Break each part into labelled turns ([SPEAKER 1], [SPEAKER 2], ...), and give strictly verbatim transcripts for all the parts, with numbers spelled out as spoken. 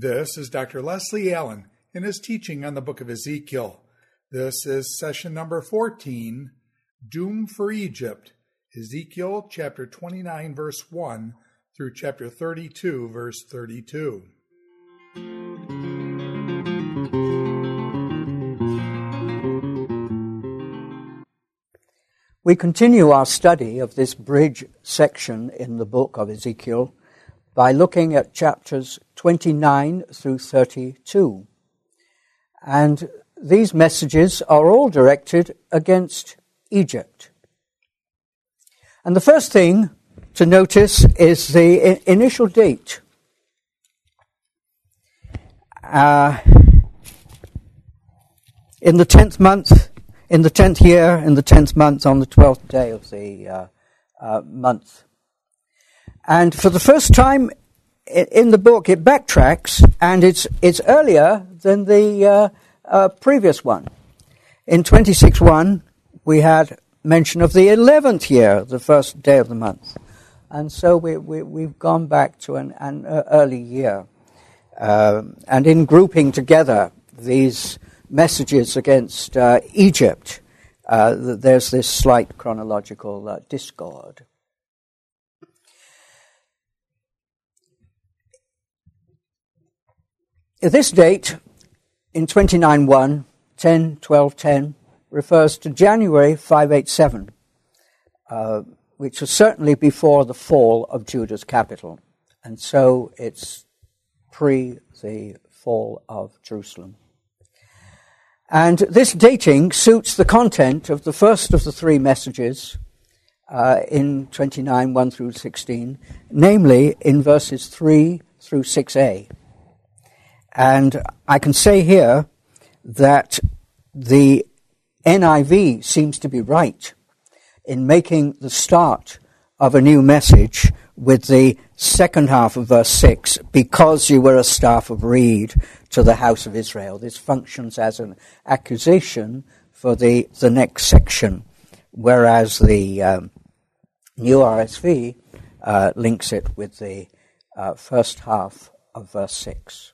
[SPEAKER 1] This is Doctor Leslie Allen in his teaching on the book of Ezekiel. This is session number fourteen, Doom for Egypt, Ezekiel chapter twenty-nine, verse one through chapter thirty-two, verse thirty-two.
[SPEAKER 2] We continue our study of this bridge section in the book of Ezekiel by looking at chapters twenty-nine through thirty-two. And these messages are all directed against Egypt. And the first thing to notice is the I- initial date. Uh, in the tenth month, in the tenth year, in the tenth month, on the twelfth day of the uh, uh, month. And for the first time in the book, it backtracks, and it's it's earlier than the uh, uh, previous one. In twenty-six one, we had mention of the eleventh year, the first day of the month. And so we, we, we've gone back to an, an uh, early year. Um, and in grouping together these messages against uh, Egypt, uh, there's this slight chronological uh, discord. This date, in twenty-nine one, ten twelve ten, refers to January five eighty-seven, uh, which was certainly before the fall of Judah's capital. And so it's pre the fall of Jerusalem. And this dating suits the content of the first of the three messages uh, in twenty-nine one through sixteen, namely in verses three through six a. And I can say here that the N I V seems to be right in making the start of a new message with the second half of verse six, because you were a staff of reed to the house of Israel. This functions as an accusation for the, the next section, whereas the um, New R S V uh, links it with the uh, first half of verse six.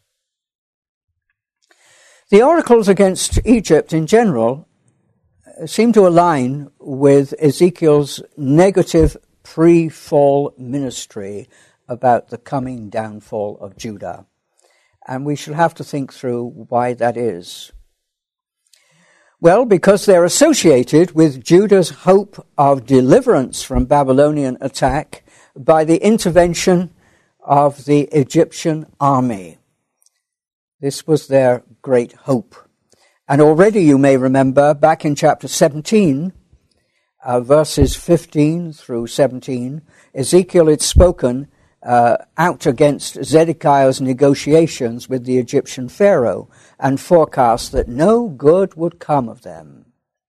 [SPEAKER 2] The oracles against Egypt in general seem to align with Ezekiel's negative pre-fall ministry about the coming downfall of Judah. And we shall have to think through why that is. Well, because they're associated with Judah's hope of deliverance from Babylonian attack by the intervention of the Egyptian army. This was their great hope. And already you may remember back in chapter seventeen, uh, verses fifteen through seventeen, Ezekiel had spoken uh, out against Zedekiah's negotiations with the Egyptian Pharaoh and forecast that no good would come of them.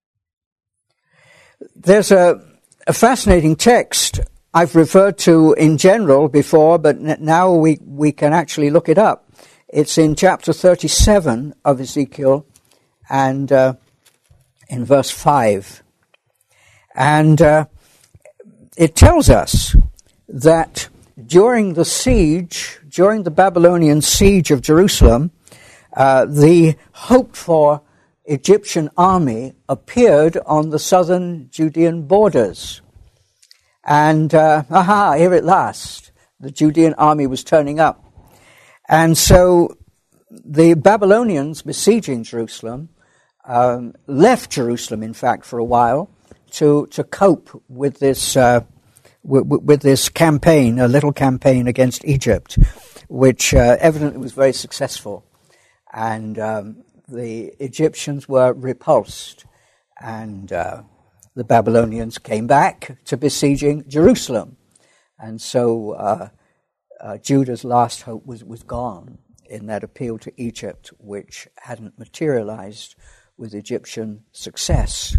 [SPEAKER 2] There's a, a fascinating text I've referred to in general before, but now we, we can actually look it up. It's in chapter thirty-seven of Ezekiel, and uh, in verse five. And uh, it tells us that during the siege, during the Babylonian siege of Jerusalem, uh, the hoped-for Egyptian army appeared on the southern Judean borders. And, uh, aha, here at last, the Judean army was turning up. And so the Babylonians besieging Jerusalem um, left Jerusalem, in fact, for a while to to cope with this uh, w- with this campaign, a little campaign against Egypt, which uh, evidently was very successful. And um, the Egyptians were repulsed, and uh, the Babylonians came back to besieging Jerusalem. And so Uh, Uh, Judah's last hope was, was gone in that appeal to Egypt, which hadn't materialized with Egyptian success.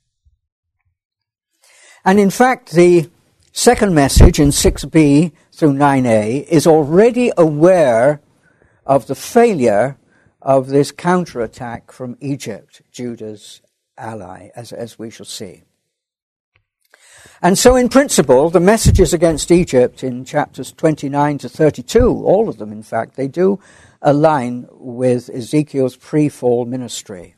[SPEAKER 2] And in fact, the second message in six b through nine a is already aware of the failure of this counterattack from Egypt, Judah's ally, as, as we shall see. And so in principle, the messages against Egypt in chapters twenty-nine to thirty-two, all of them in fact, they do align with Ezekiel's pre-fall ministry.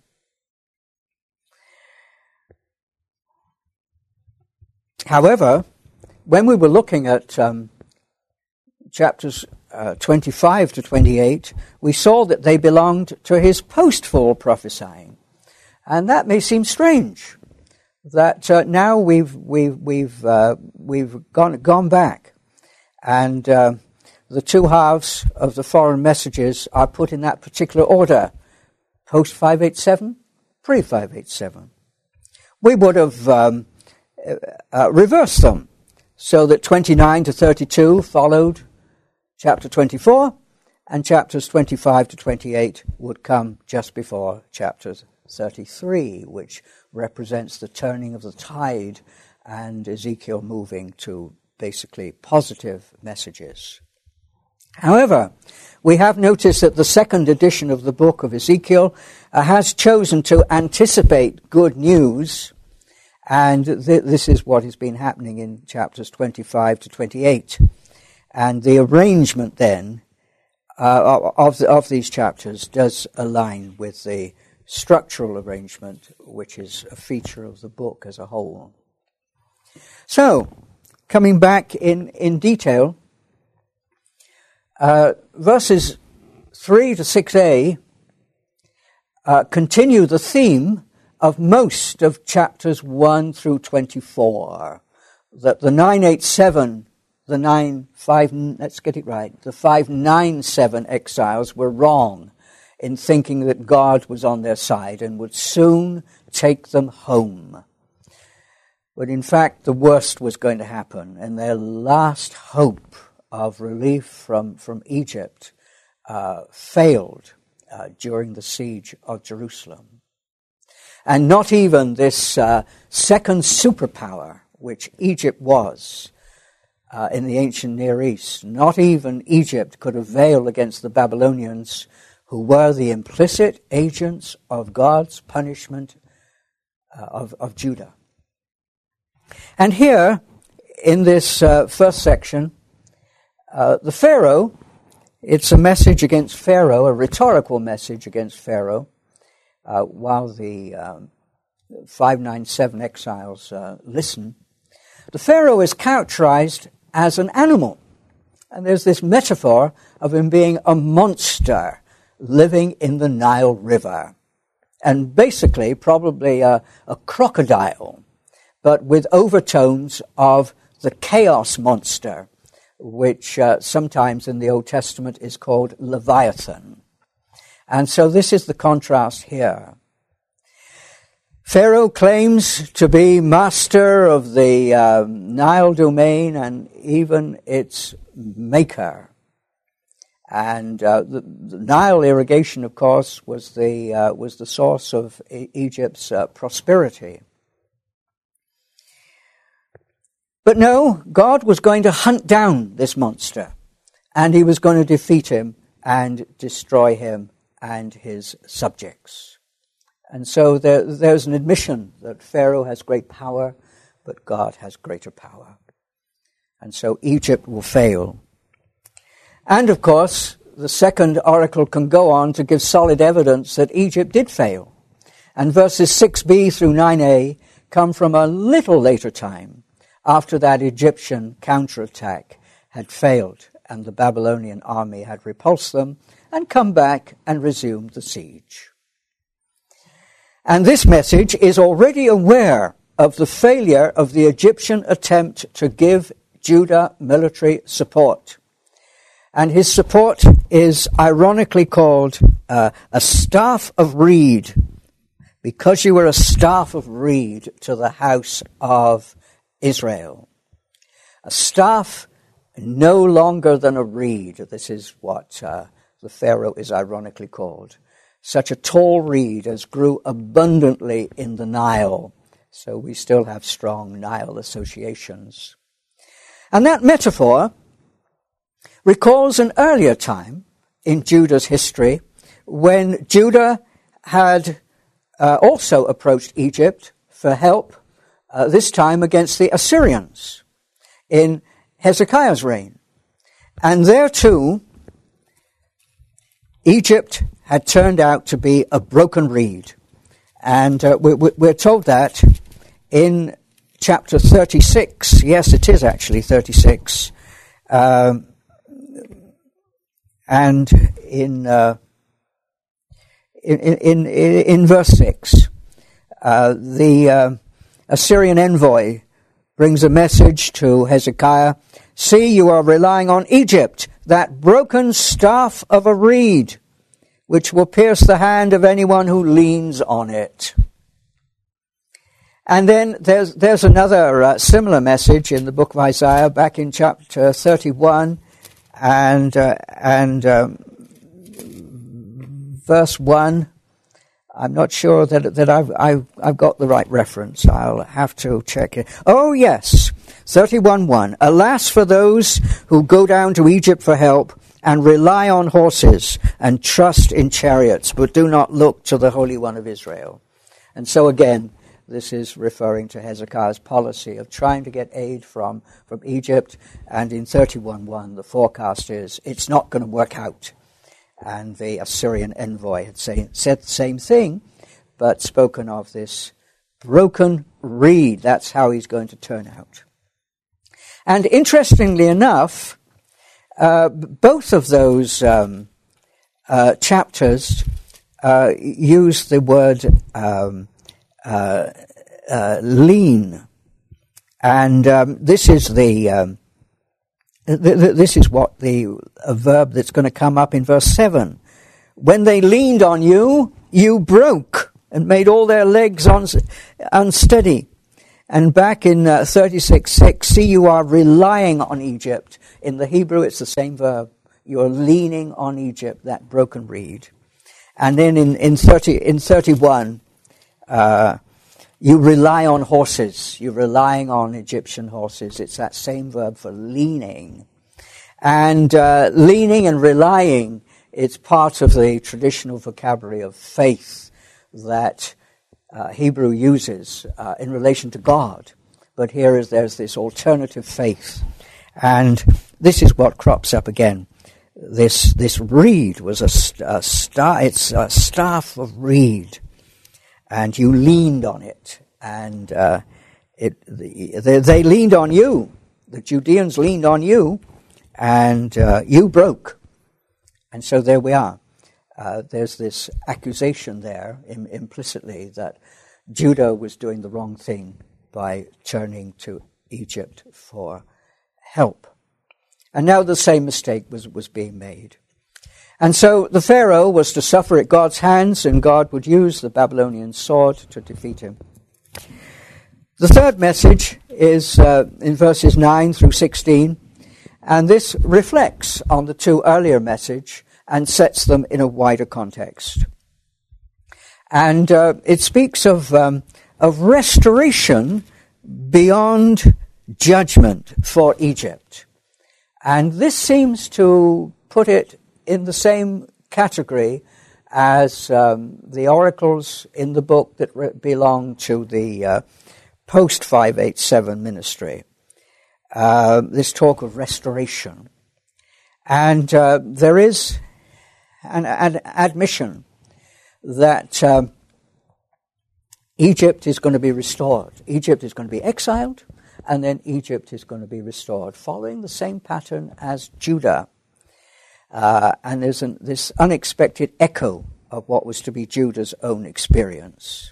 [SPEAKER 2] However, when we were looking at um, chapters uh, twenty-five to twenty-eight, we saw that they belonged to his post-fall prophesying. And that may seem strange, that uh, now we've we've we've uh, we've gone gone back, and uh, the two halves of the foreign messages are put in that particular order: post five eighty-seven, pre five eighty-seven. We would have um, uh, reversed them, so that twenty-nine to thirty-two followed chapter twenty-four, and chapters twenty-five to twenty-eight would come just before chapters thirty-three, which represents the turning of the tide and Ezekiel moving to basically positive messages. However, we have noticed that the second edition of the book of Ezekiel uh, has chosen to anticipate good news, and th- this is what has been happening in chapters twenty-five to twenty-eight. And the arrangement then uh, of, the, of these chapters does align with the structural arrangement, which is a feature of the book as a whole. So, coming back in, in detail, uh, verses three to six a uh, continue the theme of most of chapters one through twenty-four, that the nine eighty-seven, the nine five, let's get it right, the five ninety-seven exiles were wrong in thinking that God was on their side and would soon take them home. But in fact, the worst was going to happen, and their last hope of relief from, from Egypt uh, failed uh, during the siege of Jerusalem. And not even this uh, second superpower, which Egypt was uh, in the ancient Near East, not even Egypt could avail against the Babylonians, who were the implicit agents of God's punishment uh, of, of Judah. And here, in this uh, first section, uh, the Pharaoh, it's a message against Pharaoh, a rhetorical message against Pharaoh, uh, while the um, five ninety-seven exiles uh, listen. The Pharaoh is characterized as an animal, and there's this metaphor of him being a monster living in the Nile River, and basically probably a, a crocodile, but with overtones of the chaos monster, which uh, sometimes in the Old Testament is called Leviathan. And so this is the contrast here. Pharaoh claims to be master of the um, Nile domain and even its maker. And uh, the, the Nile irrigation, of course, was the uh, was the source of e- Egypt's uh, prosperity. But no, God was going to hunt down this monster, and he was going to defeat him and destroy him and his subjects. And so there, there's an admission that Pharaoh has great power, but God has greater power. And so Egypt will fail. And, of course, the second oracle can go on to give solid evidence that Egypt did fail. And verses six b through nine a come from a little later time, after that Egyptian counterattack had failed and the Babylonian army had repulsed them and come back and resumed the siege. And this message is already aware of the failure of the Egyptian attempt to give Judah military support. And his support is ironically called uh, a staff of reed, because you were a staff of reed to the house of Israel. A staff no longer than a reed. This is what uh, the Pharaoh is ironically called. Such a tall reed as grew abundantly in the Nile. So we still have strong Nile associations. And that metaphor recalls an earlier time in Judah's history when Judah had uh, also approached Egypt for help, uh, this time against the Assyrians in Hezekiah's reign. And there too, Egypt had turned out to be a broken reed. And uh, we, we're told that in chapter thirty-six. Yes, it is actually thirty-six. Um, and in, uh, in, in, in, in verse six, uh, the uh, Assyrian envoy brings a message to Hezekiah. See, you are relying on Egypt, that broken staff of a reed, which will pierce the hand of anyone who leans on it. And then there's there's another uh, similar message in the book of Isaiah, back in chapter thirty-one, and uh, and um, verse one. I'm not sure that that I've, I've I've got the right reference. I'll have to check it. Oh yes, thirty-one one. Alas for those who go down to Egypt for help and rely on horses and trust in chariots, but do not look to the Holy One of Israel. And so again, this is referring to Hezekiah's policy of trying to get aid from from Egypt. And in thirty-one one, the forecast is it's not going to work out. And the Assyrian envoy had say, said the same thing, but spoken of this broken reed. That's how he's going to turn out. And interestingly enough, uh, both of those um, uh, chapters uh, use the word um, uh, uh, lean. And um, this is the... Um, This is what the a verb that's going to come up in verse seven. When they leaned on you, you broke and made all their legs unsteady. And back in uh, thirty-six six, see, you are relying on Egypt. In the Hebrew, it's the same verb. You're leaning on Egypt, that broken reed. And then in, in, thirty, in thirty-one, uh, you rely on horses. You're relying on Egyptian horses. It's that same verb for leaning. And uh, leaning and relying, it's part of the traditional vocabulary of faith that uh, Hebrew uses uh, in relation to God. But here is there's this alternative faith. And this is what crops up again. This this reed was a, a star. It's a staff of reed. And you leaned on it, and uh, it they, they leaned on you. The Judeans leaned on you, and uh, you broke. And so there we are. Uh, there's this accusation there im- implicitly that Judah was doing the wrong thing by turning to Egypt for help. And now the same mistake was, was being made. And so the Pharaoh was to suffer at God's hands, and God would use the Babylonian sword to defeat him. The third message is uh, in verses nine through sixteen, and this reflects on the two earlier messages and sets them in a wider context. And uh, it speaks of, um, of restoration beyond judgment for Egypt. And this seems to put it in the same category as um, the oracles in the book that re- belong to the uh, post five eighty-seven ministry. Uh, this talk of restoration. And uh, there is an, an admission that um, Egypt is going to be restored. Egypt is going to be exiled, and then Egypt is going to be restored, following the same pattern as Judah. Uh, and there's an, this unexpected echo of what was to be Judah's own experience.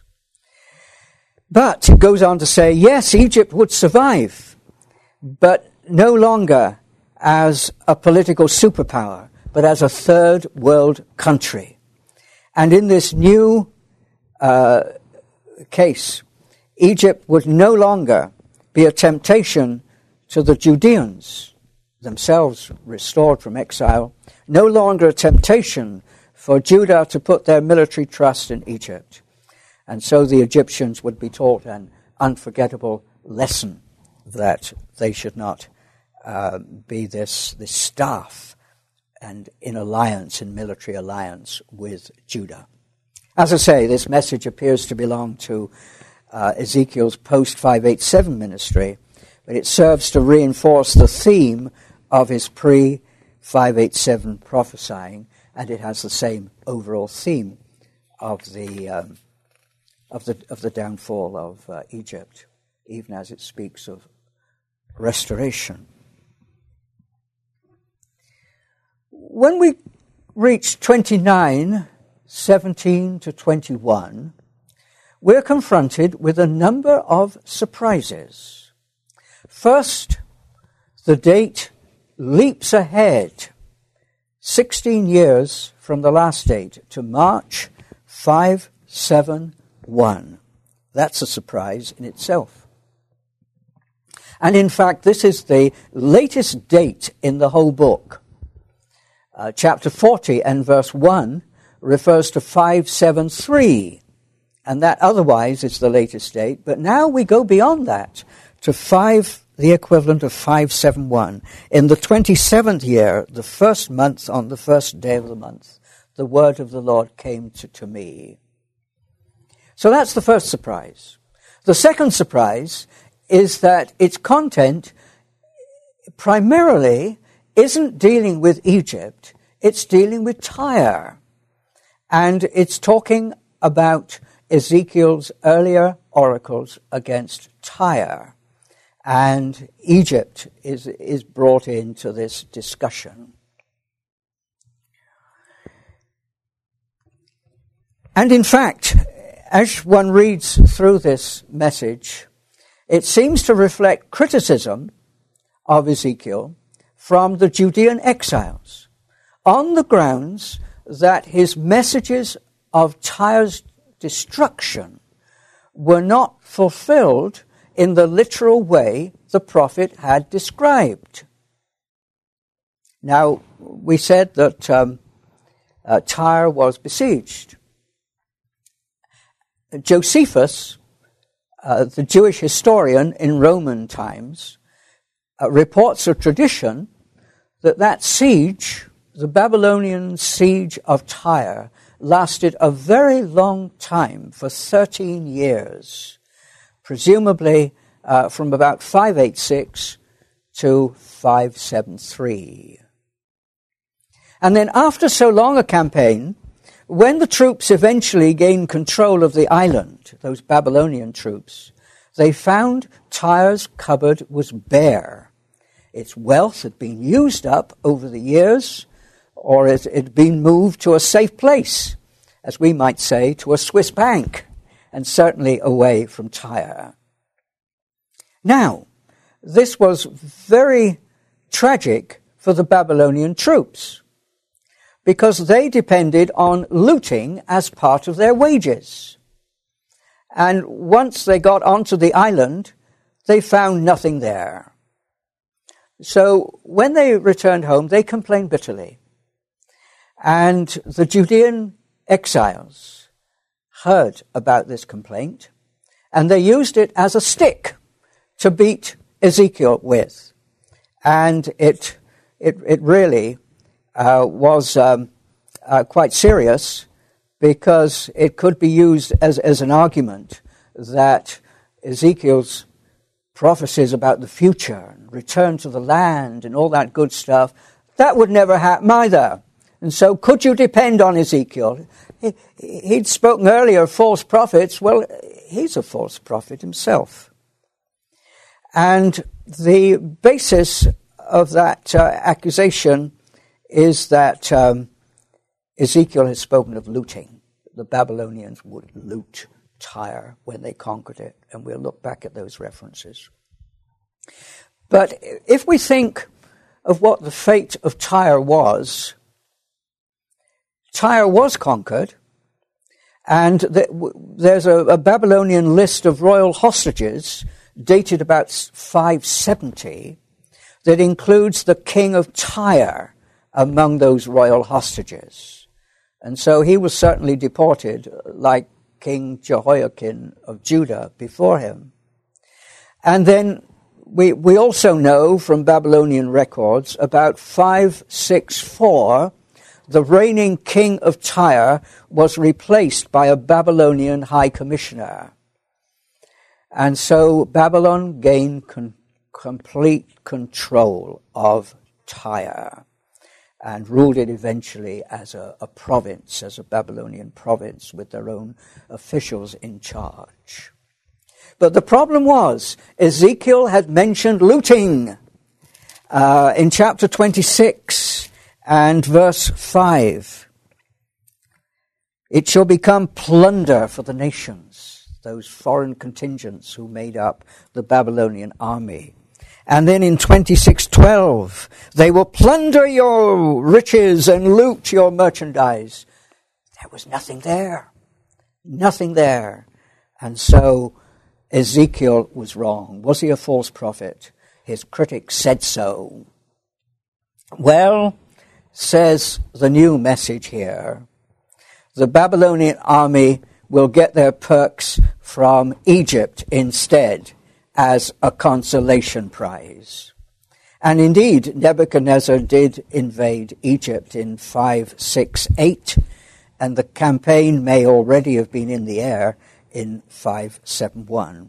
[SPEAKER 2] But it goes on to say, yes, Egypt would survive, but no longer as a political superpower, but as a third world country. And in this new uh, case, Egypt would no longer be a temptation to the Judeans, themselves restored from exile, no longer a temptation for Judah to put their military trust in Egypt. And so the Egyptians would be taught an unforgettable lesson that they should not uh, be this, this staff and in alliance, in military alliance with Judah. As I say, this message appears to belong to uh, Ezekiel's post five eighty-seven ministry, but it serves to reinforce the theme of his pre five eighty-seven prophesying, and it has the same overall theme of the um, of the of the downfall of uh, Egypt, even as it speaks of restoration. When we reach twenty-nine, seventeen to twenty-one, we're confronted with a number of surprises. First, the date leaps ahead sixteen years from the last date to March five seventy-one. That's a surprise in itself. And in fact, this is the latest date in the whole book. Uh, chapter forty and verse one refers to five seventy-three, and that otherwise is the latest date. But now we go beyond that to five, the equivalent of five seventy-one. In the twenty-seventh year, the first month, on the first day of the month, the word of the Lord came to, to me. So that's the first surprise. The second surprise is that its content primarily isn't dealing with Egypt, it's dealing with Tyre. And it's talking about Ezekiel's earlier oracles against Tyre. And Egypt is, is brought into this discussion. And in fact, as one reads through this message, it seems to reflect criticism of Ezekiel from the Judean exiles, on the grounds that his messages of Tyre's destruction were not fulfilled in the literal way the prophet had described. Now, we said that um, uh, Tyre was besieged. Josephus, uh, the Jewish historian in Roman times, uh, reports a tradition that that siege, the Babylonian siege of Tyre, lasted a very long time, for thirteen years, presumably uh, from about five eighty-six to five seventy-three. And then after so long a campaign, when the troops eventually gained control of the island, those Babylonian troops, they found Tyre's cupboard was bare. Its wealth had been used up over the years, or it had been moved to a safe place, as we might say, to a Swiss bank, and certainly away from Tyre. Now, this was very tragic for the Babylonian troops, because they depended on looting as part of their wages. And once they got onto the island, they found nothing there. So when they returned home, they complained bitterly. And the Judean exiles heard about this complaint, and they used it as a stick to beat Ezekiel with. And it it, it really uh, was um, uh, quite serious, because it could be used as, as an argument that Ezekiel's prophecies about the future, and return to the land, and all that good stuff, that would never happen either. And so could you depend on Ezekiel? He, he'd spoken earlier of false prophets. Well, he's a false prophet himself. And the basis of that uh, accusation is that um, Ezekiel has spoken of looting. The Babylonians would loot Tyre when they conquered it, and we'll look back at those references. But if we think of what the fate of Tyre was, Tyre was conquered, and there's a, a Babylonian list of royal hostages dated about five seventy that includes the king of Tyre among those royal hostages. And so he was certainly deported, like King Jehoiakim of Judah before him. And then we we also know from Babylonian records about five sixty-four, the reigning king of Tyre was replaced by a Babylonian high commissioner. And so Babylon gained con- complete control of Tyre. and ruled it eventually as a, a province, as a Babylonian province with their own officials in charge. But the problem was, Ezekiel had mentioned looting uh, in chapter twenty-six and verse five. It shall become plunder for the nations, those foreign contingents who made up the Babylonian army. And then in twenty-six twelve, they will plunder your riches and loot your merchandise. There was nothing there. Nothing there. And so Ezekiel was wrong. Was he a false prophet? His critics said so. Well, says the new message here, the Babylonian army will get their perks from Egypt instead as a consolation prize. And indeed, Nebuchadnezzar did invade Egypt in five sixty-eight, and the campaign may already have been in the air in five seventy-one.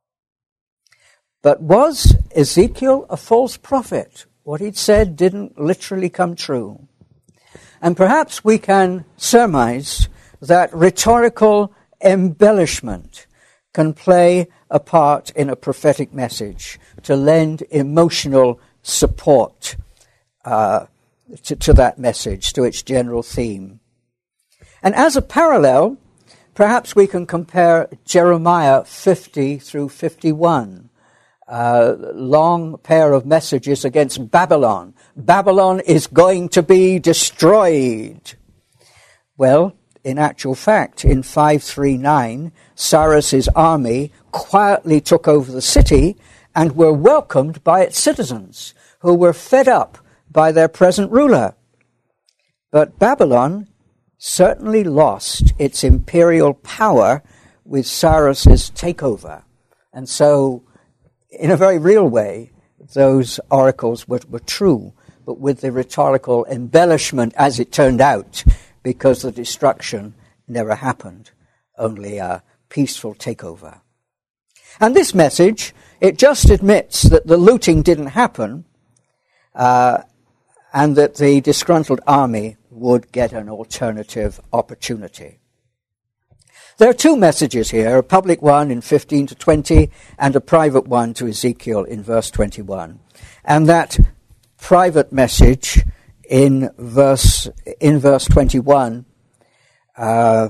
[SPEAKER 2] But was Ezekiel a false prophet? What he'd said didn't literally come true. And perhaps we can surmise that rhetorical embellishment can play a part in a prophetic message to lend emotional support uh, to, to that message, to its general theme. And as a parallel, perhaps we can compare Jeremiah fifty through fifty-one, a long pair of messages against Babylon. Babylon is going to be destroyed. Well, in actual fact, in five thirty-nine, Cyrus's army quietly took over the city and were welcomed by its citizens, who were fed up by their present ruler. But Babylon certainly lost its imperial power with Cyrus's takeover. And so, in a very real way, those oracles were, were true, but with the rhetorical embellishment, as it turned out, because the destruction never happened, only a peaceful takeover. And this message, it just admits that the looting didn't happen, uh, and that the disgruntled army would get an alternative opportunity. There are two messages here, a public one in fifteen to twenty, and a private one to Ezekiel in verse twenty-one. And that private message in verse in verse twenty-one uh,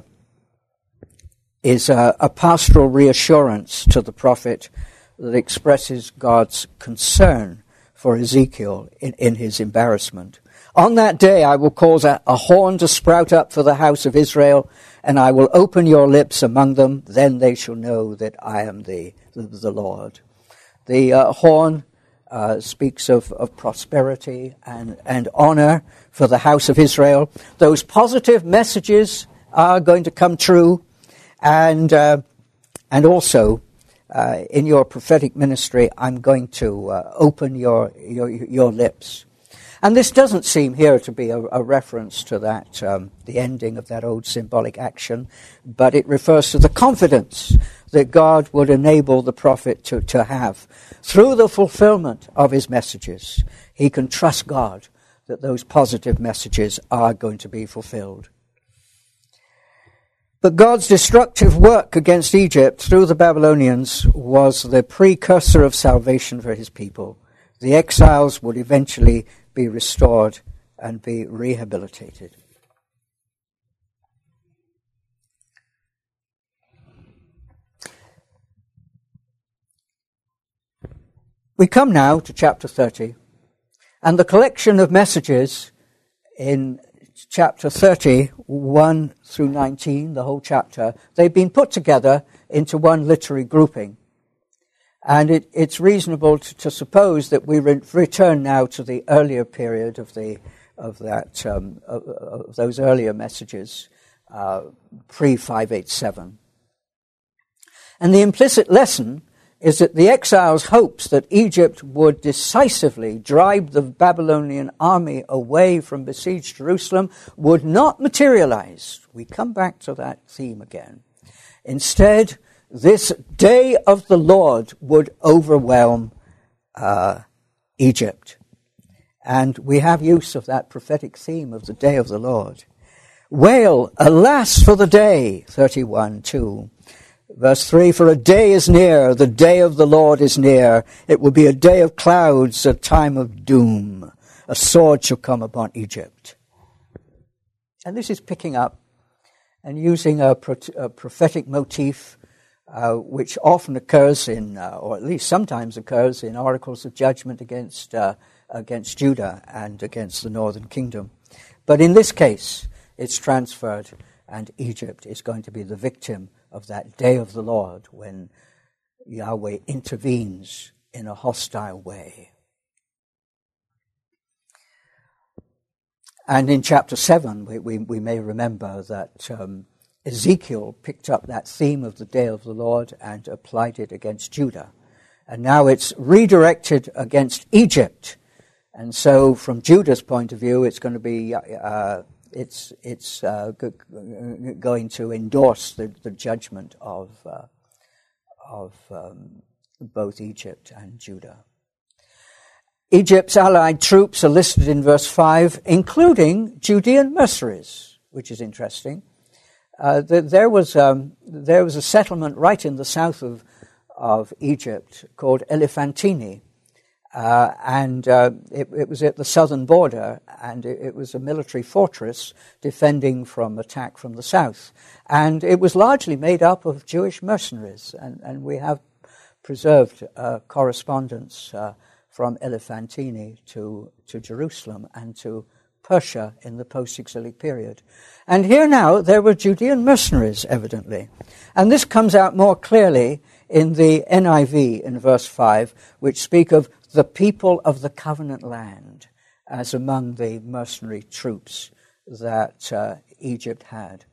[SPEAKER 2] is a, a pastoral reassurance to the prophet that expresses God's concern for Ezekiel in, in his embarrassment. On that day I will cause a, a horn to sprout up for the house of Israel, and I will open your lips among them, then they shall know that I am the, the, the Lord. The uh, horn uh, speaks of, of prosperity and, and honor for the house of Israel. Those positive messages are going to come true, and uh, and also uh, in your prophetic ministry, I'm going to uh, open your, your your lips. And this doesn't seem here to be a, a reference to that, um, the ending of that old symbolic action, but it refers to the confidence that God would enable the prophet to, to have. Through the fulfillment of his messages, he can trust God that those positive messages are going to be fulfilled. But God's destructive work against Egypt through the Babylonians was the precursor of salvation for his people. The exiles would eventually be restored and be rehabilitated. We come now to chapter thirty, and the collection of messages in chapter thirty, one through nineteen, the whole chapter, they've been put together into one literary grouping. And it, it's reasonable to, to suppose that we re- return now to the earlier period of the of that um, of, of those earlier messages, uh, pre five eighty-seven. And the implicit lesson is that the exiles' hopes that Egypt would decisively drive the Babylonian army away from besieged Jerusalem would not materialize. We come back to that theme again. Instead, this day of the Lord would overwhelm uh, Egypt. And we have use of that prophetic theme of the day of the Lord. Wail, alas for the day, thirty-one two. Verse three, for a day is near, the day of the Lord is near. It will be a day of clouds, a time of doom. A sword shall come upon Egypt. And this is picking up and using a, pro- a prophetic motif uh, which often occurs in, uh, or at least sometimes occurs in oracles of judgment against uh, against Judah and against the northern kingdom. But in this case, it's transferred, and Egypt is going to be the victim of that day of the Lord when Yahweh intervenes in a hostile way. And in chapter seven, we, we, we may remember that um, Ezekiel picked up that theme of the day of the Lord and applied it against Judah. And now it's redirected against Egypt. And so from Judah's point of view, it's going to be, uh, it's it's uh, g- g- going to endorse the, the judgment of, uh, of um, both Egypt and Judah. Egypt's allied troops are listed in verse five, including Judean mercenaries, which is interesting. Uh, the, there was um, there was a settlement right in the south of of Egypt called Elephantine, uh, and uh, it, it was at the southern border, and it, it was a military fortress defending from attack from the south, and it was largely made up of Jewish mercenaries, and, and we have preserved uh, correspondence uh, from Elephantine to, to Jerusalem and to Persia in the post-exilic period. And here now, there were Judean mercenaries, evidently. And this comes out more clearly in the N I V in verse five, which speak of the people of the covenant land as among the mercenary troops that uh, Egypt had.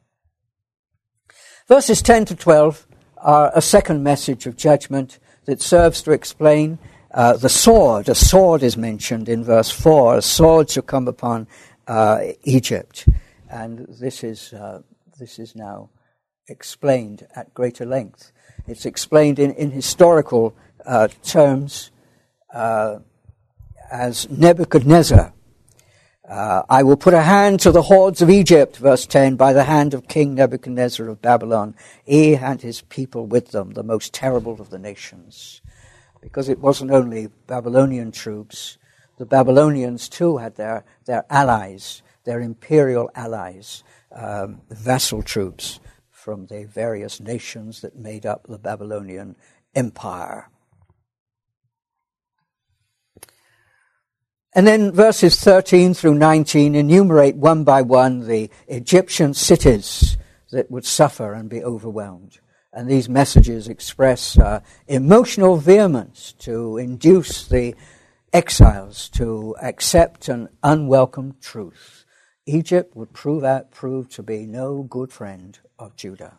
[SPEAKER 2] Verses ten to twelve are a second message of judgment that serves to explain Uh, the sword. A sword is mentioned in verse four. A sword shall come upon uh, Egypt. And this is uh, this is now explained at greater length. It's explained in, in historical uh, terms uh, as Nebuchadnezzar. Uh, I will put a hand to the hordes of Egypt, verse ten, by the hand of King Nebuchadnezzar of Babylon, he and his people with them, the most terrible of the nations. Because it wasn't only Babylonian troops, the Babylonians too had their, their allies, their imperial allies, um, vassal troops from the various nations that made up the Babylonian Empire. And then verses thirteen through nineteen enumerate one by one the Egyptian cities that would suffer and be overwhelmed. And these messages express uh, emotional vehemence to induce the exiles to accept an unwelcome truth. Egypt would prove out, prove to be no good friend of Judah.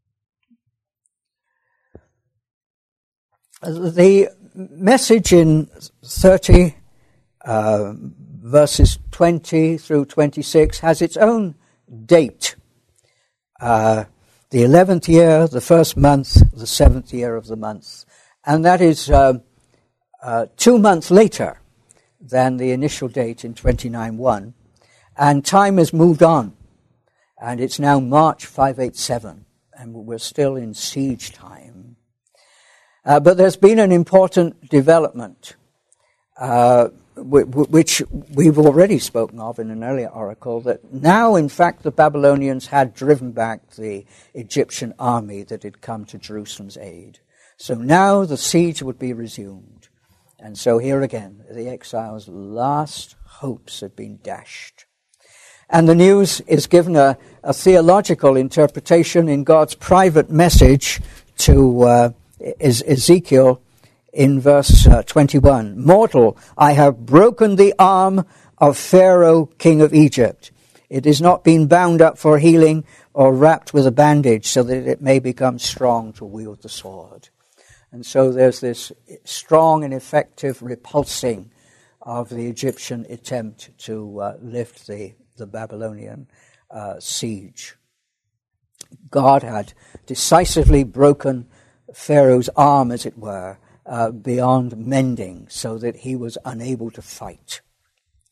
[SPEAKER 2] The message in thirty, uh, verses twenty through twenty-six, has its own date. Uh, The eleventh year, the first month, the seventh year of the month. And that is uh, uh, two months later than the initial date in twenty-nine one. And time has moved on. And it's now March five eighty-seven. And we're still in siege time. Uh, but there's been an important development, uh, which we've already spoken of in an earlier oracle, that now, in fact, the Babylonians had driven back the Egyptian army that had come to Jerusalem's aid. So now the siege would be resumed. And so here again, the exiles' last hopes had been dashed. And the news is given a, a theological interpretation in God's private message to uh, Ezekiel in verse uh, twenty-one, mortal, I have broken the arm of Pharaoh, king of Egypt. It has not been bound up for healing or wrapped with a bandage so that it may become strong to wield the sword. And so there's this strong and effective repulsing of the Egyptian attempt to uh, lift the, the Babylonian uh, siege. God had decisively broken Pharaoh's arm, as it were, Uh, beyond mending, so that he was unable to fight.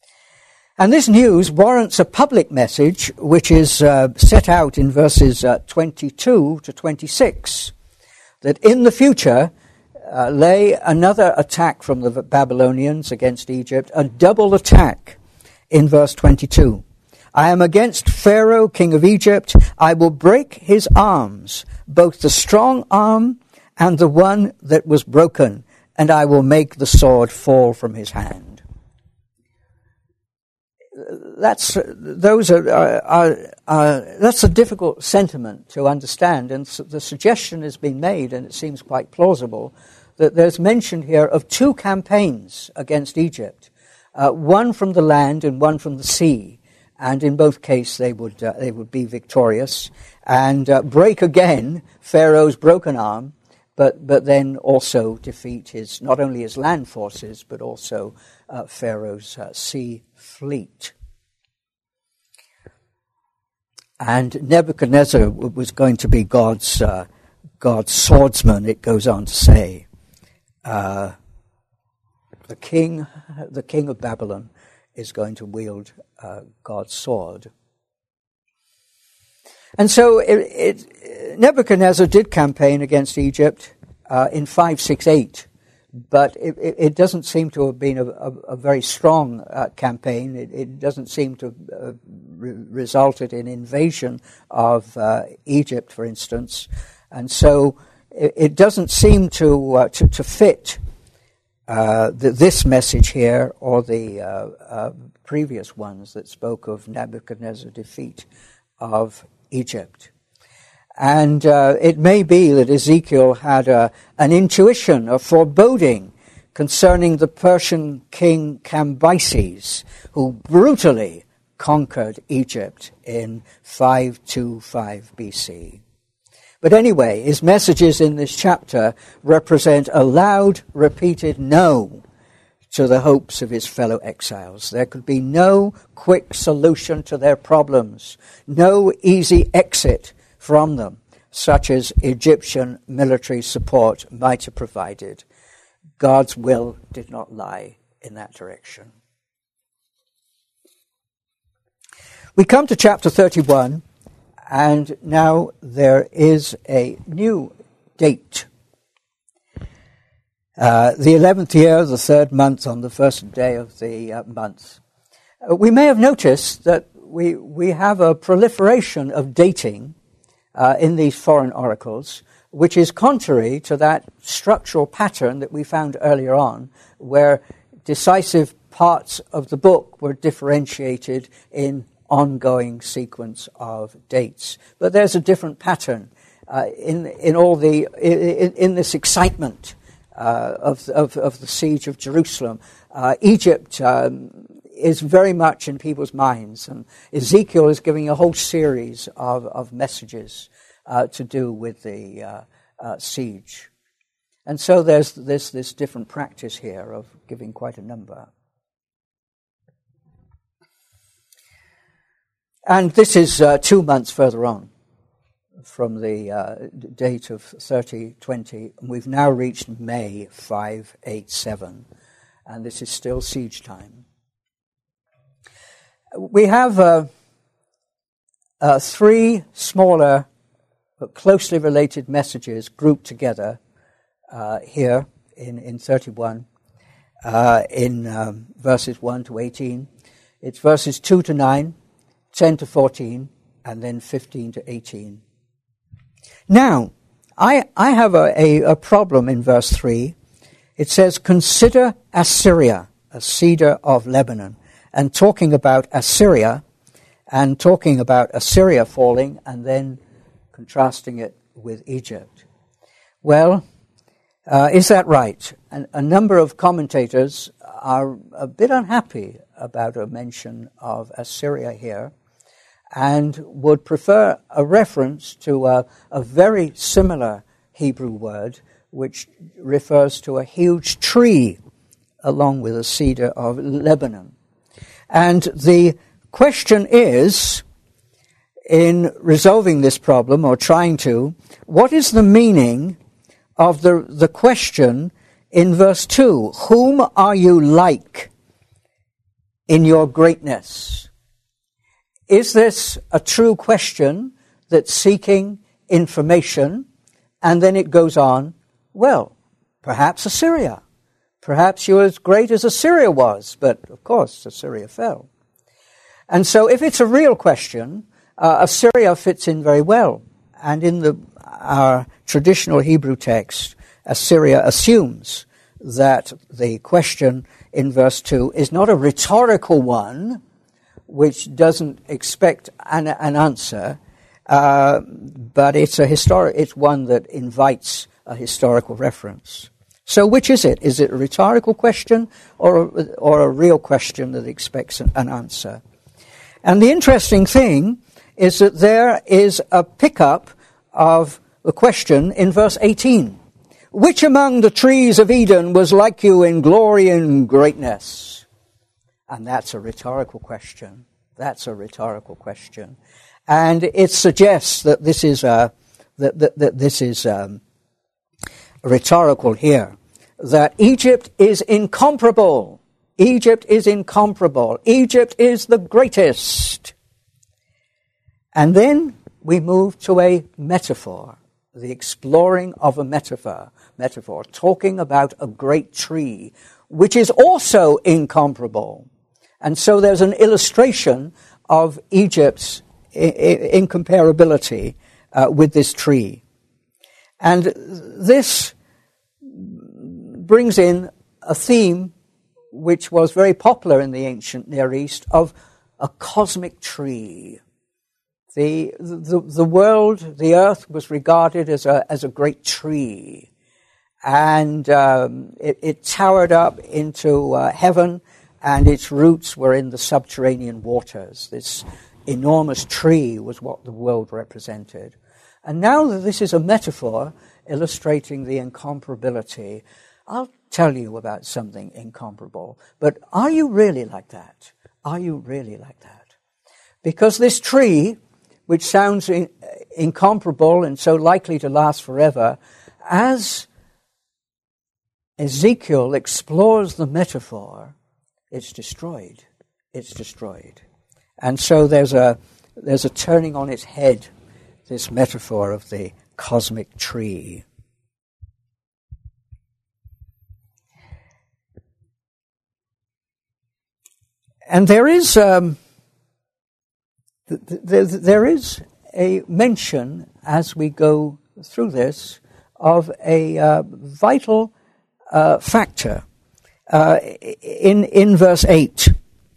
[SPEAKER 2] And this news warrants a public message which is uh, set out in verses uh, twenty-two to twenty-six, that in the future uh, lay another attack from the Babylonians against Egypt, a double attack in verse twenty-two. I am against Pharaoh, king of Egypt. I will break his arms, both the strong arm and the one that was broken, and I will make the sword fall from his hand. That's those are, are, are that's a difficult sentiment to understand, and the suggestion has been made, and it seems quite plausible, that there's mention here of two campaigns against Egypt, uh, one from the land and one from the sea, and in both cases they would uh, they would be victorious and uh, break again Pharaoh's broken arm, but but then also defeat his not only his land forces but also uh, Pharaoh's uh, sea fleet. And Nebuchadnezzar was going to be God's uh, God's swordsman. It goes on to say, uh, the king, the king of Babylon, is going to wield uh, God's sword. And so it, it, Nebuchadnezzar did campaign against Egypt uh, in five sixty-eight. But it, it doesn't seem to have been a, a, a very strong uh, campaign. It, it doesn't seem to have uh, re- resulted in invasion of uh, Egypt, for instance. And so it, it doesn't seem to uh, to, to fit uh, the, this message here or the uh, uh, previous ones that spoke of Nebuchadnezzar's defeat of Egypt. And uh, it may be that Ezekiel had a, an intuition, a foreboding concerning the Persian king Cambyses, who brutally conquered Egypt in five twenty-five B C. But anyway, his messages in this chapter represent a loud, repeated no to the hopes of his fellow exiles. There could be no quick solution to their problems, no easy exit from them, such as Egyptian military support might have provided. God's will did not lie in that direction. We come to chapter thirty-one, and now there is a new date. Uh, the eleventh year, the third month, on the first day of the uh, month. Uh, we may have noticed that we, we have a proliferation of dating Uh, in these foreign oracles, which is contrary to that structural pattern that we found earlier on, where decisive parts of the book were differentiated in ongoing sequence of dates. But there's a different pattern uh, in in all the in, in this excitement uh, of, of of the siege of Jerusalem. Uh, Egypt Um, is very much in people's minds, and Ezekiel is giving a whole series of, of messages uh, to do with the uh, uh, siege. And so there's this, this different practice here of giving quite a number. And this is uh, two months further on from the uh, date of thirty twenty. We've now reached May five eighty-seven, and this is still siege time. We have uh, uh, three smaller but closely related messages grouped together uh, here in, in thirty-one, uh, in um, verses one to eighteen. It's verses two to nine, ten to fourteen, and then fifteen to eighteen. Now, I, I have a, a, a problem in verse three. It says, "Consider Assyria, a cedar of Lebanon," and talking about Assyria, and talking about Assyria falling, and then contrasting it with Egypt. Well, uh, is that right? And a number of commentators are a bit unhappy about a mention of Assyria here, and would prefer a reference to a, a very similar Hebrew word, which refers to a huge tree along with a cedar of Lebanon. And the question is, in resolving this problem, or trying to, what is the meaning of the, the question in verse two? Whom are you like? in your greatness? Is this a true question that's seeking information? And then it goes on, well, perhaps Assyria. Perhaps you're as great as Assyria was, but of course Assyria fell. And so if it's a real question, uh, Assyria fits in very well. And in the our traditional Hebrew text, Assyria assumes that the question in verse two is not a rhetorical one, which doesn't expect an, an answer, uh, but it's a historic, it's one that invites a historical reference. So which is it? Is it a rhetorical question or a, or a real question that expects an, an answer? And the interesting thing is that there is a pickup of the question in verse eighteen. Which among the trees of Eden was like you in glory and greatness? And that's a rhetorical question. That's a rhetorical question. And it suggests that this is a, that, that, that this is um, rhetorical here. That Egypt is incomparable. Egypt is incomparable. Egypt is the greatest. And then we move to a metaphor, the exploring of a metaphor, metaphor, talking about a great tree, which is also incomparable. And so there's an illustration of Egypt's incomparability uh, with this tree. And this brings in a theme which was very popular in the ancient Near East of a cosmic tree. The, the, the world, the earth, was regarded as a, as a great tree. And um, it, it towered up into uh, heaven, and its roots were in the subterranean waters. This enormous tree was what the world represented. And now that this is a metaphor illustrating the incomparability, I'll tell you about something incomparable. But are you really like that? Are you really like that? Because this tree, which sounds in, incomparable and so likely to last forever, as Ezekiel explores the metaphor, it's destroyed. It's destroyed. And so there's a there's a turning on its head, this metaphor of the cosmic tree. And there is um, th- th- there is a mention as we go through this of a uh, vital uh, factor uh, in in verse eight.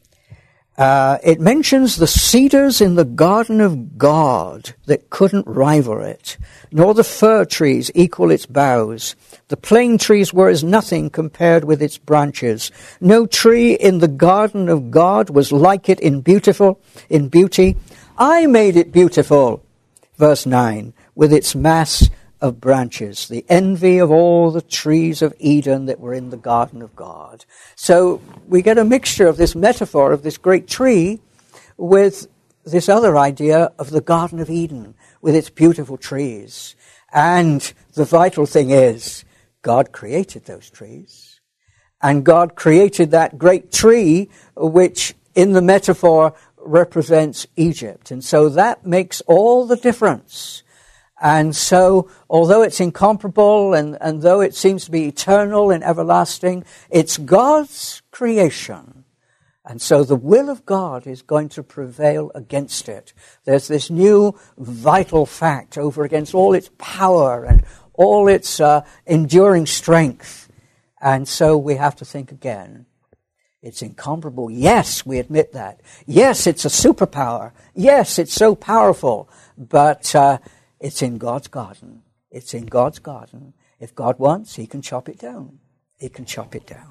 [SPEAKER 2] Uh, it mentions the cedars in the garden of God that couldn't rival it, nor the fir trees equal its boughs. The plane trees were as nothing compared with its branches. No tree in the garden of God was like it in beautiful, in beauty. I made it beautiful, verse nine, with its mass of branches, the envy of all the trees of Eden that were in the garden of God. So we get a mixture of this metaphor of this great tree with this other idea of the Garden of Eden with its beautiful trees. And the vital thing is, God created those trees. And God created that great tree, which in the metaphor represents Egypt. And so that makes all the difference. And so, although it's incomparable and, and though it seems to be eternal and everlasting, it's God's creation. And so the will of God is going to prevail against it. There's this new vital fact over against all its power and all its uh, enduring strength. And so we have to think again. It's incomparable. Yes, we admit that. Yes, it's a superpower. Yes, it's so powerful. But uh, it's in God's garden. It's in God's garden. If God wants, he can chop it down. He can chop it down.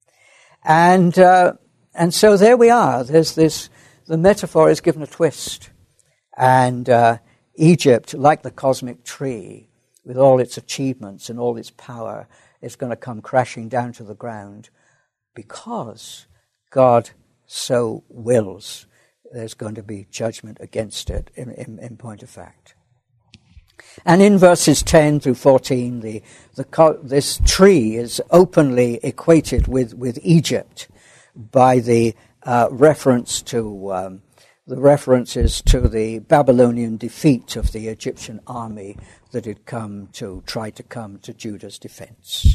[SPEAKER 2] And uh, and so there we are. There's this, the metaphor is given a twist. And uh, Egypt, like the cosmic tree, with all its achievements and all its power, is going to come crashing down to the ground because God so wills. There's going to be judgment against it in, in, in point of fact. And in verses ten through fourteen, the, the, this tree is openly equated with, with Egypt by the uh, reference to um, the references to the Babylonian defeat of the Egyptian army that had come to try to come to Judah's defense.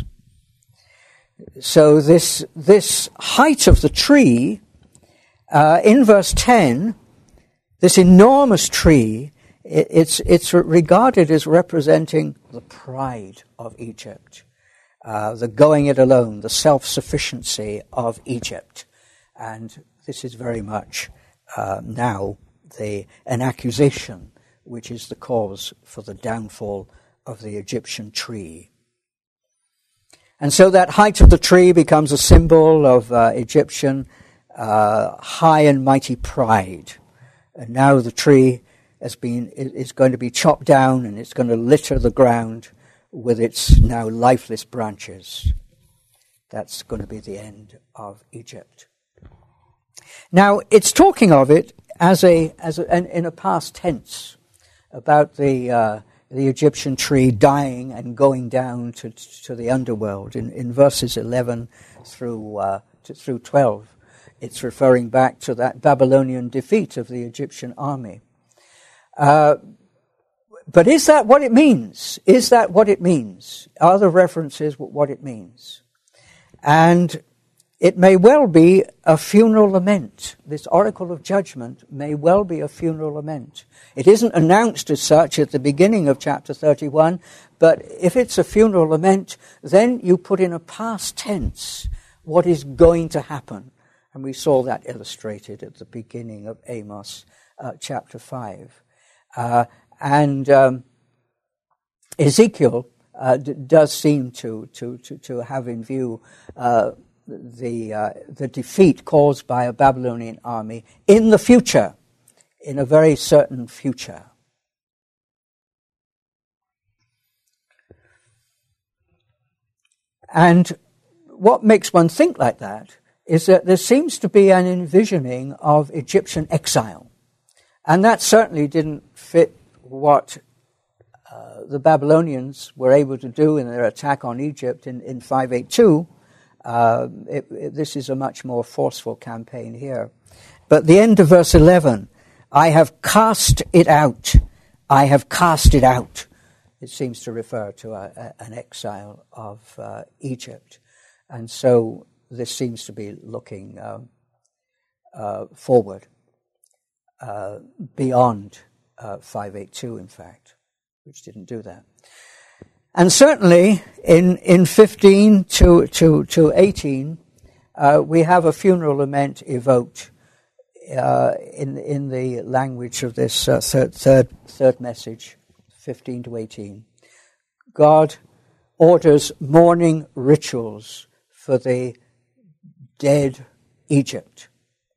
[SPEAKER 2] So this this height of the tree, uh, in verse ten, this enormous tree, it, it's it's regarded as representing the pride of Egypt, uh, the going it alone, the self-sufficiency of Egypt, and this is very much uh, now the an accusation which is the cause for the downfall of the Egyptian tree. And so that height of the tree becomes a symbol of uh, Egyptian uh, high and mighty pride. And now the tree has been is going to be chopped down, and it's going to litter the ground with its now lifeless branches. That's going to be the end of Egypt. Now it's talking of it as a as a, in a past tense, about the uh, the Egyptian tree dying and going down to to the underworld. In, in verses eleven through uh, to, through twelve, it's referring back to that Babylonian defeat of the Egyptian army. Uh, but is that what it means? Is that what it means? Are the references what it means? And it may well be a funeral lament. This oracle of judgment may well be a funeral lament. It isn't announced as such at the beginning of chapter thirty-one, but if it's a funeral lament, then you put in a past tense what is going to happen. And we saw that illustrated at the beginning of Amos uh, chapter five. Uh, and um, Ezekiel uh, d- does seem to, to, to, to have in view uh, the uh, the defeat caused by a Babylonian army in the future, in a very certain future. And what makes one think like that is that there seems to be an envisioning of Egyptian exile. And that certainly didn't fit what uh, the Babylonians were able to do in their attack on Egypt in, in five eighty-two. Uh, it, it, this is a much more forceful campaign here. But the end of verse eleven, I have cast it out. I have cast it out. It seems to refer to a, a, an exile of uh, Egypt. And so this seems to be looking um, uh, forward, uh, beyond uh, five eighty-two, in fact, which didn't do that. And certainly in, in fifteen to, to, to eighteen, uh, we have a funeral lament evoked uh, in, in the language of this uh, third, third, third message, fifteen to eighteen. God orders mourning rituals for the dead Egypt.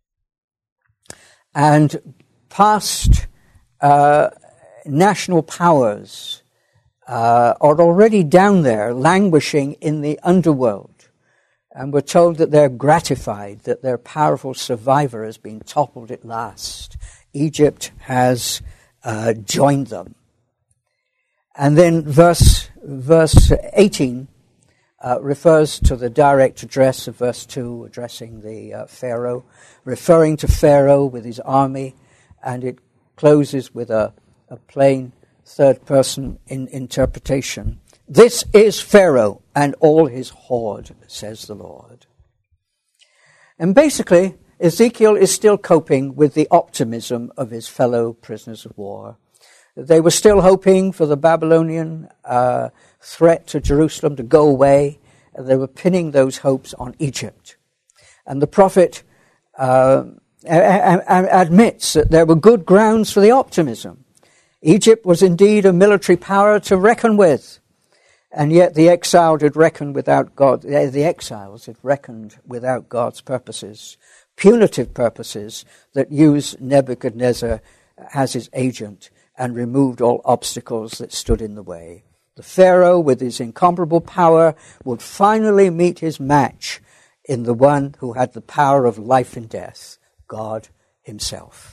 [SPEAKER 2] And past uh, national powers Uh, are already down there, languishing in the underworld. And we're told that they're gratified that their powerful survivor has been toppled at last. Egypt has uh, joined them. And then verse verse eighteen uh, refers to the direct address of verse two, addressing the uh, Pharaoh, referring to Pharaoh with his army, and it closes with a, a plain third-person in interpretation. This is Pharaoh and all his horde, says the Lord. And basically, Ezekiel is still coping with the optimism of his fellow prisoners of war. They were still hoping for the Babylonian uh, threat to Jerusalem to go away. They were pinning those hopes on Egypt. And the prophet uh, a- a- admits that there were good grounds for the optimism. Egypt was indeed a military power to reckon with, and yet the exiled had reckoned without God. The exiles had reckoned without God's purposes, punitive purposes that used Nebuchadnezzar as his agent and removed all obstacles that stood in the way. The Pharaoh, with his incomparable power, would finally meet his match in the one who had the power of life and death, God himself.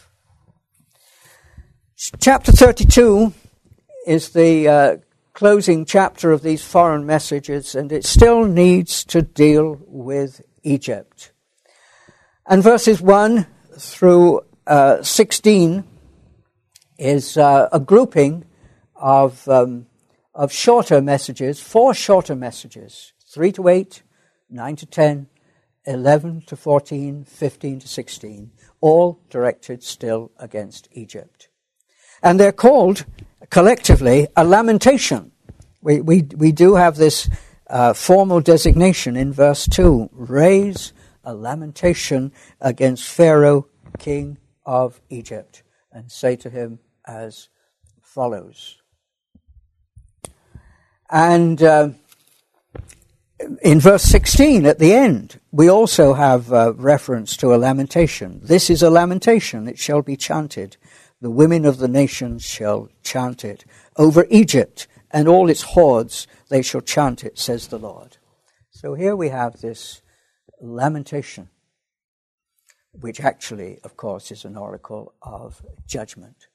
[SPEAKER 2] Chapter thirty-two is the uh, closing chapter of these foreign messages, and it still needs to deal with Egypt. And verses one through uh, sixteen is uh, a grouping of um, of shorter messages, four shorter messages, three to eight, nine to ten, eleven to fourteen, fifteen to sixteen, all directed still against Egypt. And they're called collectively a lamentation. We we we do have this uh, formal designation in verse two, raise a lamentation against Pharaoh, king of Egypt, and say to him as follows. And uh, in verse sixteen at the end, we also have uh, reference to a lamentation. This is a lamentation, it shall be chanted. The women of the nations shall chant it. Over Egypt and all its hordes they shall chant it, says the Lord. So here we have this lamentation, which actually, of course, is an oracle of judgment.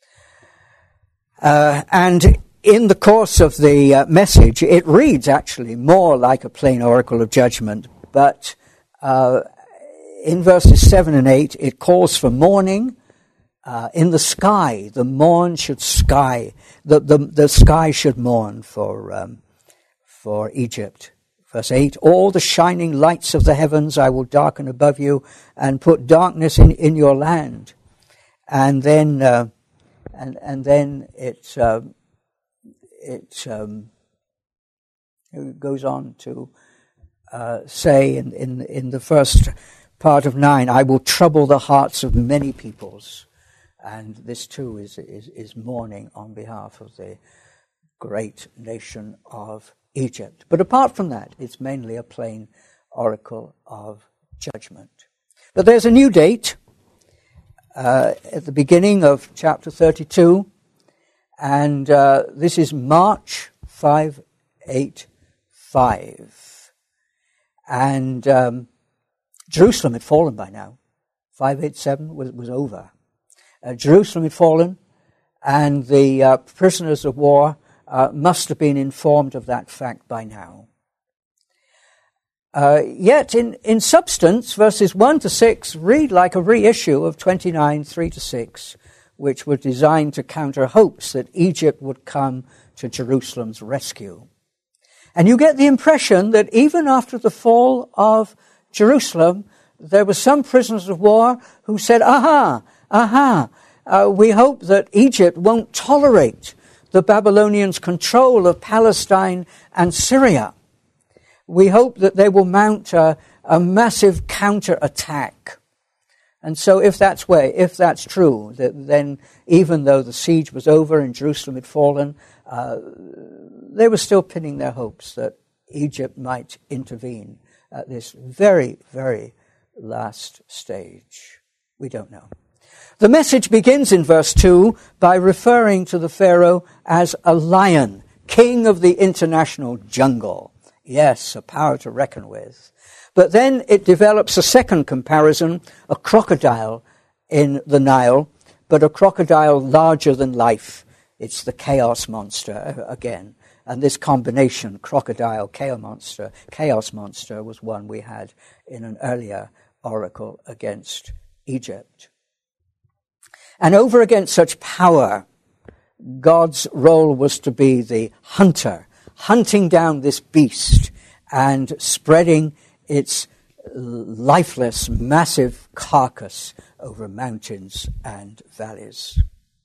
[SPEAKER 2] Uh, and in the course of the uh, message, it reads actually more like a plain oracle of judgment, but uh, in verses seven and eight, it calls for mourning. Uh, in the sky, the morn should sky, the, the, the sky should mourn for, um, for Egypt. Verse eight, all the shining lights of the heavens I will darken above you and put darkness in, in your land. And then, uh, and, and then it, uh, it, um, it goes on to uh, say in, in, in the first part of nine, I will trouble the hearts of many peoples. And this too is, is, is mourning on behalf of the great nation of Egypt. But apart from that, it's mainly a plain oracle of judgment. But there's a new date uh, at the beginning of chapter thirty-two, and uh, this is March five eighty-five. And um, Jerusalem had fallen by now. five eighty-seven was, was over. Uh, Jerusalem had fallen, and the uh, prisoners of war uh, must have been informed of that fact by now. Uh, yet, in, in substance, verses one to six read like a reissue of twenty-nine, three to six, which were designed to counter hopes that Egypt would come to Jerusalem's rescue. And you get the impression that even after the fall of Jerusalem, there were some prisoners of war who said, aha, aha, uh, we hope that Egypt won't tolerate the Babylonians' control of Palestine and Syria. We hope that they will mount a, a massive counter-attack. And so if that's way, if that's true, that then even though the siege was over and Jerusalem had fallen, uh, they were still pinning their hopes that Egypt might intervene at this very, very last stage. We don't know. The message begins in verse two by referring to the Pharaoh as a lion, king of the international jungle. Yes, a power to reckon with. But then it develops a second comparison, a crocodile in the Nile, but a crocodile larger than life. It's the chaos monster again. And this combination, crocodile, chaos monster, chaos monster, was one we had in an earlier oracle against Egypt. And over against such power, God's role was to be the hunter, hunting down this beast and spreading its lifeless, massive carcass over mountains and valleys.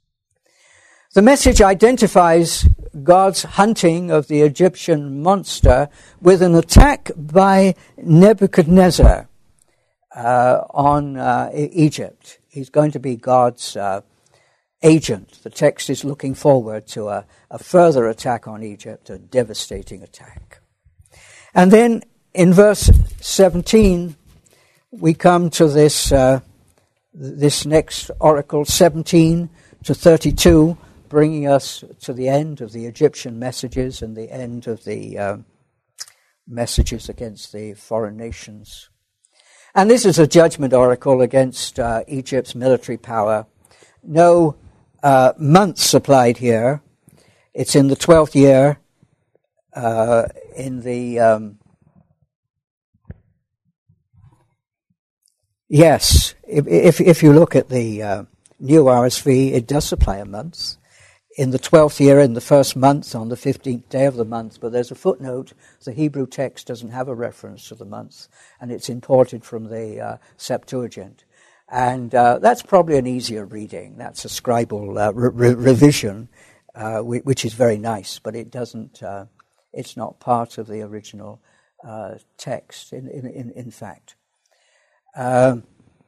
[SPEAKER 2] The message identifies God's hunting of the Egyptian monster with an attack by Nebuchadnezzar uh, on uh, Egypt. He's going to be God's uh, agent. The text is looking forward to a, a further attack on Egypt, a devastating attack. And then in verse seventeen, we come to this uh, this next oracle, seventeen to thirty-two, bringing us to the end of the Egyptian messages and the end of the uh, messages against the foreign nations. And this is a judgment oracle against uh, Egypt's military power. No uh, months applied here. It's in the twelfth year, uh, in the um, Yes, if, if, if you look at the uh, New R S V, it does supply a month. In the twelfth year, in the first month, on the fifteenth day of the month, but there's a footnote. The Hebrew text doesn't have a reference to the month, and it's imported from the uh, Septuagint. And uh, that's probably an easier reading. That's a scribal uh, re- revision, uh, which is very nice, but it doesn't, uh, it's not part of the original uh, text, in, in, in fact. Um,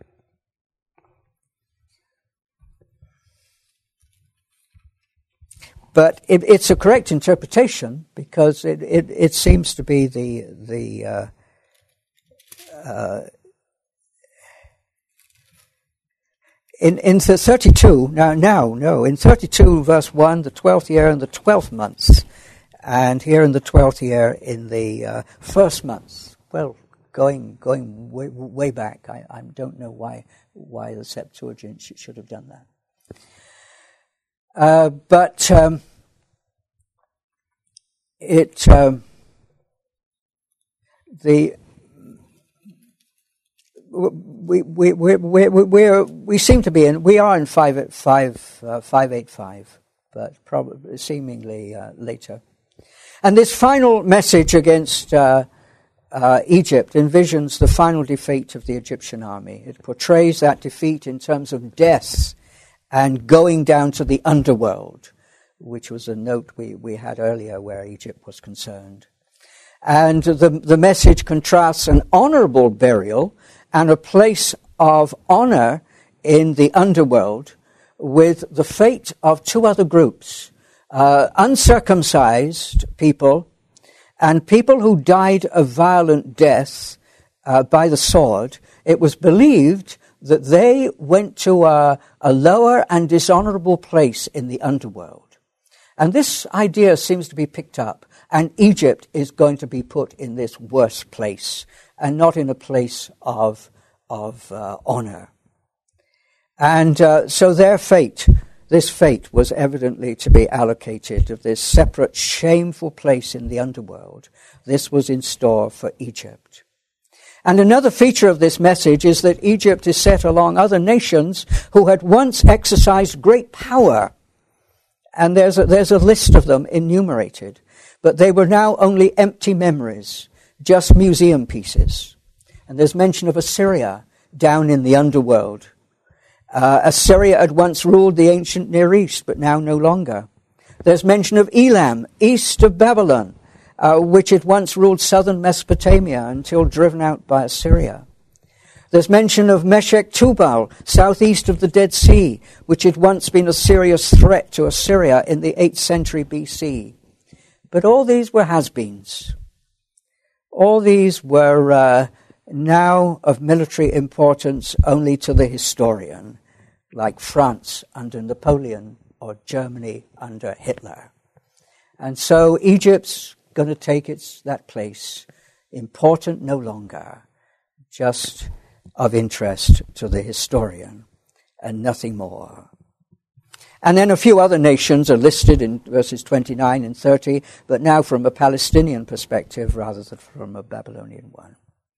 [SPEAKER 2] But it, it's a correct interpretation because it, it, it seems to be the the uh, uh, in in the thirty-two now now no in thirty-two verse one, the twelfth year and the twelfth month, and here in the twelfth year in the uh, first month. Well, going going way, way back, I, I don't know why why the Septuagint sh- should have done that. Uh, but um, it um, the we we we we we we seem to be in we are in five five uh, five eight five, but probably seemingly uh, later. And this final message against uh, uh, Egypt envisions the final defeat of the Egyptian army. It portrays that defeat in terms of death and going down to the underworld, which was a note we, we had earlier where Egypt was concerned. And the, the message contrasts an honorable burial and a place of honor in the underworld with the fate of two other groups, uh, uncircumcised people and people who died a violent death uh, by the sword. It was believed that they went to a, a lower and dishonorable place in the underworld. And this idea seems to be picked up, and Egypt is going to be put in this worse place, and not in a place of, of uh, honor. And uh, so their fate, this fate was evidently to be allocated of this separate, shameful place in the underworld. This was in store for Egypt. And another feature of this message is that Egypt is set along other nations who had once exercised great power. And there's a, there's a list of them enumerated. But they were now only empty memories, just museum pieces. And there's mention of Assyria down in the underworld. Uh, Assyria had once ruled the ancient Near East, but now no longer. There's mention of Elam, east of Babylon, Uh, which had once ruled southern Mesopotamia until driven out by Assyria. There's mention of Meshech Tubal, southeast of the Dead Sea, which had once been a serious threat to Assyria in the eighth century B C. But all these were has-beens. All these were uh, now of military importance only to the historian, like France under Napoleon or Germany under Hitler. And so Egypt's going to take its that place, important no longer, just of interest to the historian, and nothing more. And then a few other nations are listed in verses twenty-nine and thirty, but now from a Palestinian perspective rather than from a Babylonian one.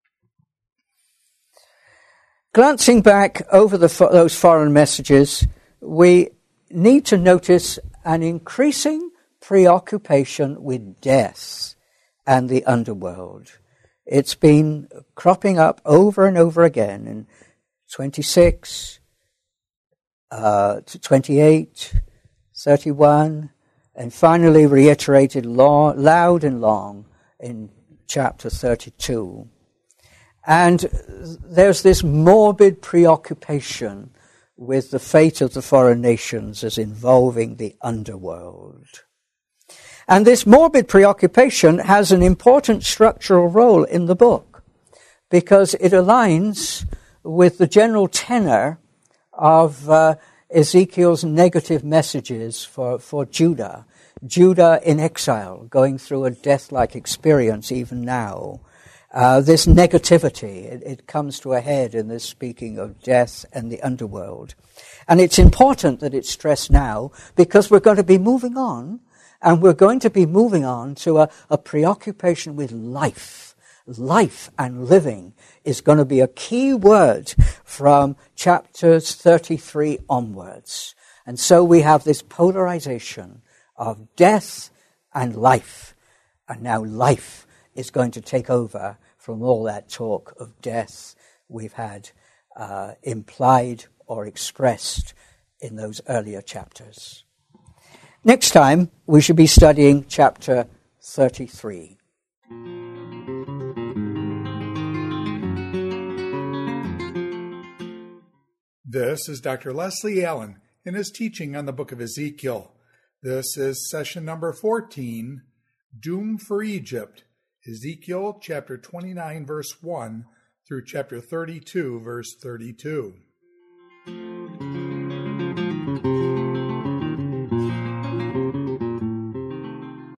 [SPEAKER 2] Glancing back over the, those foreign messages, we need to notice an increasing preoccupation with death and the underworld. It's been cropping up over and over again in twenty-six, uh, twenty-eight, thirty-one, and finally reiterated long, loud and long in chapter thirty-two. And there's this morbid preoccupation with the fate of the foreign nations as involving the underworld. And this morbid preoccupation has an important structural role in the book because it aligns with the general tenor of uh, Ezekiel's negative messages for, for Judah. Judah in exile, going through a death-like experience even now. Uh, this negativity, it, it comes to a head in this speaking of death and the underworld. And it's important that it's stressed now because we're going to be moving on, and we're going to be moving on to a, a preoccupation with life. Life and living is going to be a key word from chapters thirty-three onwards. And so we have this polarization of death and life. And now life is going to take over from all that talk of death we've had uh, implied or expressed in those earlier chapters. Next time, we should be studying chapter thirty-three.
[SPEAKER 1] This is Doctor Leslie Allen in his teaching on the book of Ezekiel. This is session number fourteen, Doom for Egypt, Ezekiel chapter twenty-nine, verse one through chapter thirty-two, verse thirty-two.